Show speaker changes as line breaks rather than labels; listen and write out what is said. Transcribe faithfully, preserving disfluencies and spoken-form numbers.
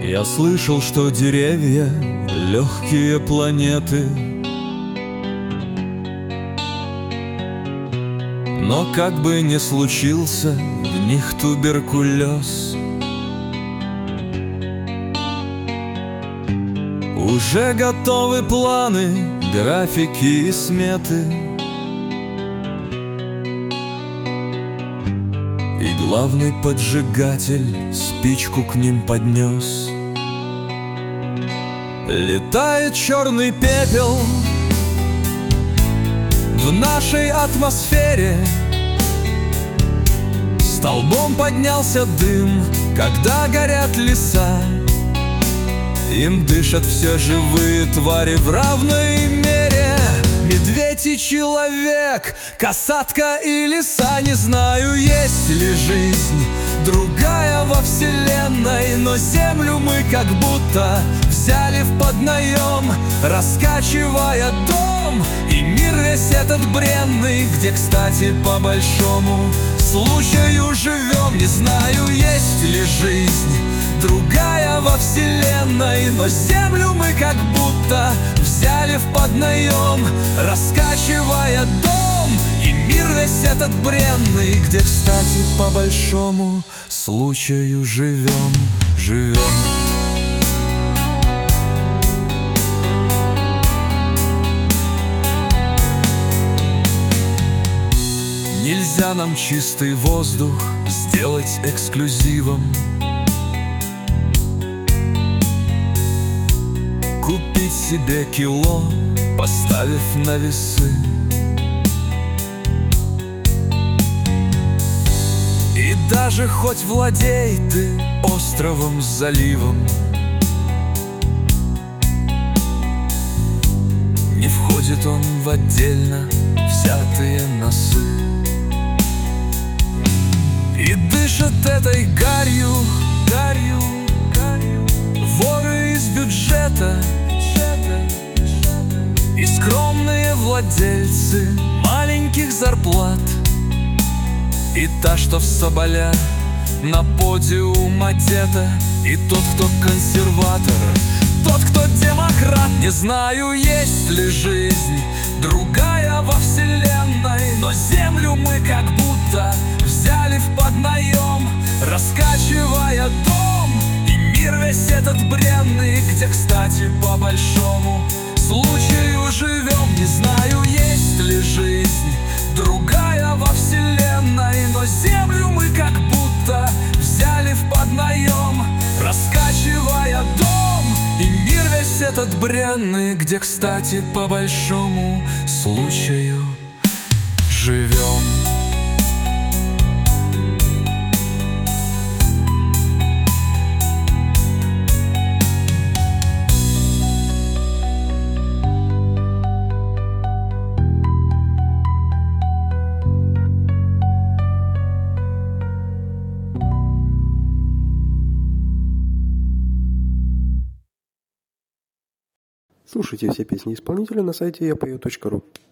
Я слышал, что деревья — легкие планеты, но как бы ни случился в них туберкулез, уже готовы планы, графики и сметы, и главный поджигатель спичку к ним поднес. Летает черный пепел в нашей атмосфере, столбом поднялся дым, когда горят леса. Им дышат все живые твари в равной мере. Медведь и человек, касатка и лиса. Не знаю, есть ли жизнь другая во вселенной, но землю мы как будто взяли в поднаем, раскачивая дом. И мир весь этот бренный, где, кстати, по большому случаю живем. Не знаю, есть ли жизнь другая во вселенной, но землю мы как будто взяли в поднаем, раскачивая дом. И мир весь этот бренный, где, кстати, по большому случаю живем, живем. Нельзя нам чистый воздух сделать эксклюзивом, купить себе кило, поставив на весы. И даже хоть владей ты островом с заливом, не входит он в отдельно взятые носы. И дышат этой гарью, гарью, гарью воры из бюджета и скромные владельцы маленьких зарплат. И та, что в соболя на подиум одета, и тот, кто консерватор, тот, кто демократ. Не знаю, есть ли жизнь другая во вселенной, но землю мы как будто взяли в поднаем, раскачивая дом. И мир весь этот бренный, где, кстати, по большому случаю живем. Не знаю, есть ли жизнь другая во вселенной, но землю мы как будто взяли в поднаем, раскачивая дом. И мир весь этот бренный, где, кстати, по большому случаю живем.
Слушайте все песни исполнителя на сайте я пою точка ру.